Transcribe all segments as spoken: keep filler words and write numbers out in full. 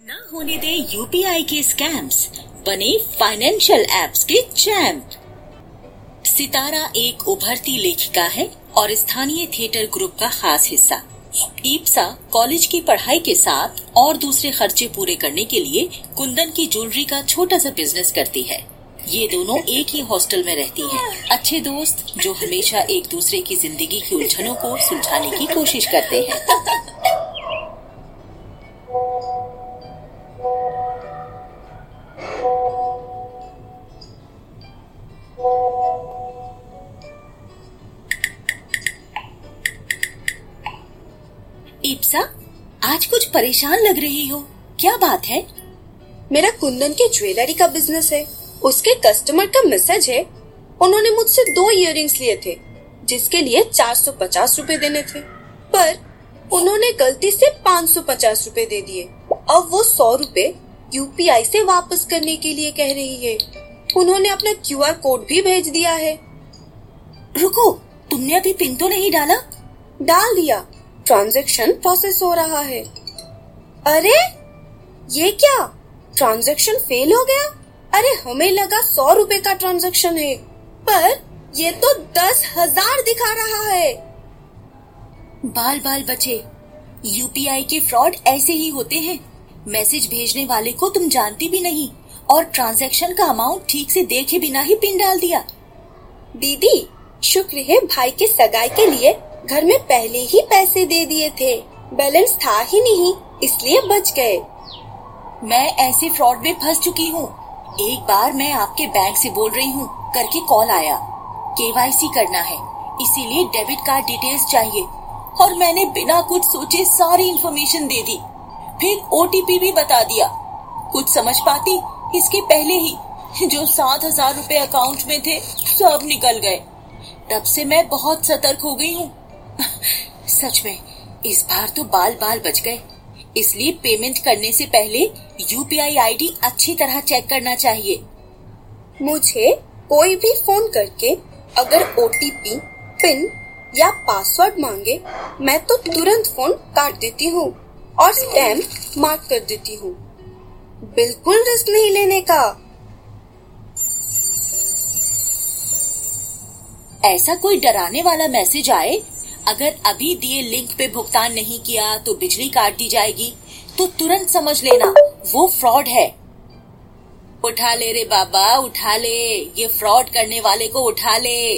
ना होने दे यूपीआई के स्कैम्स, बने फाइनेंशियल एप्स के चैंप। सितारा एक उभरती लेखिका है और स्थानीय थिएटर ग्रुप का खास हिस्सा। ईप्सा कॉलेज की पढ़ाई के साथ और दूसरे खर्चे पूरे करने के लिए कुंदन की ज्वेलरी का छोटा सा बिजनेस करती है। ये दोनों एक ही हॉस्टल में रहती हैं, अच्छे दोस्त जो हमेशा एक दूसरे की जिंदगी की उलझनों को सुलझाने की कोशिश करते हैं। ईप्सा, आज कुछ परेशान लग रही हो, क्या बात है? मेरा कुंदन के ज्वेलरी का बिजनेस है। उसके कस्टमर का मैसेज है। उन्होंने मुझसे दो इयररिंग्स लिए थे जिसके लिए चार सौ पचास रूपए देने थे, पर उन्होंने गलती से पाँच सौ पचास रूपए दे दिए। अब वो सौ रूपए यूपीआई से वापस करने के लिए कह रही है। उन्होंने अपना क्यूआर कोड भी भेज दिया है। रुको, तुमने अभी पिन तो नहीं डाला? डाल दिया, ट्रांजैक्शन प्रोसेस हो रहा है। अरे ये क्या, ट्रांजैक्शन फेल हो गया? अरे हमें लगा सौ रुपए का ट्रांजैक्शन है, पर ये तो दस हजार दिखा रहा है। बाल बाल बचे, यूपीआई के फ्रॉड ऐसे ही होते हैं। मैसेज भेजने वाले को तुम जानती भी नहीं और ट्रांजैक्शन का अमाउंट ठीक से देखे बिना ही पिन डाल दिया। दीदी, शुक्र है भाई के सगाई के लिए घर में पहले ही पैसे दे दिए थे। बैलेंस था ही नहीं, इसलिए बच गए। मैं ऐसे फ्रॉड में फंस चुकी हूँ। एक बार मैं आपके बैंक से बोल रही हूँ करके कॉल आया। केवाईसी करना है, इसीलिए डेबिट कार्ड डिटेल्स चाहिए और मैंने बिना कुछ सोचे सारी इन्फॉर्मेशन दे दी, फिर ओटीपी भी बता दिया। कुछ समझ पाती इसके पहले ही जो सात हजार रूपए अकाउंट में थे सब निकल गए। तब से मैं बहुत सतर्क हो गई हूँ। सच में इस बार तो बाल बाल बच गए। इसलिए पेमेंट करने से पहले यूपीआई आईडी अच्छी तरह चेक करना चाहिए। मुझे कोई भी फोन करके अगर ओटीपी, पिन या पासवर्ड मांगे, मैं तो तुरंत फोन काट देती हूँ और स्पैम मार्क कर देती हूँ। बिल्कुल रिस्क नहीं लेने का। ऐसा कोई डराने वाला मैसेज आए, अगर अभी दिए लिंक पे भुगतान नहीं किया तो बिजली काट दी जाएगी, तो तुरंत समझ लेना वो फ्रॉड है। उठा ले रे बाबा, उठा ले, ये फ्रॉड करने वाले को उठा ले।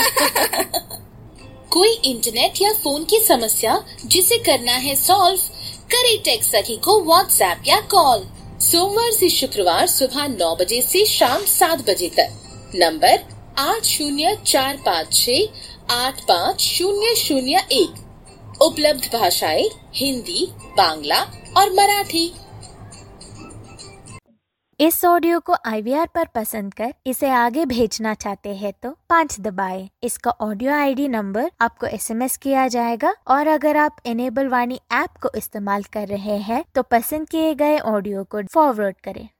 कोई इंटरनेट या फोन की समस्या जिसे करना है सॉल्व, करे टेक सखी को व्हाट्सएप या कॉल। सोमवार से शुक्रवार सुबह नौ बजे से शाम सात बजे तक। नंबर आठ शून्य चार पाँच छह आठ पाँच शून्य शून्य एक। उपलब्ध भाषाएं हिंदी, बांग्ला और मराठी। इस ऑडियो को आईवीआर पर पसंद कर इसे आगे भेजना चाहते हैं तो पाँच दबाएं। इसका ऑडियो आईडी नंबर आपको एसएमएस किया जाएगा और अगर आप इनेबल वाणी ऐप को इस्तेमाल कर रहे हैं तो पसंद किए गए ऑडियो को फॉरवर्ड करें।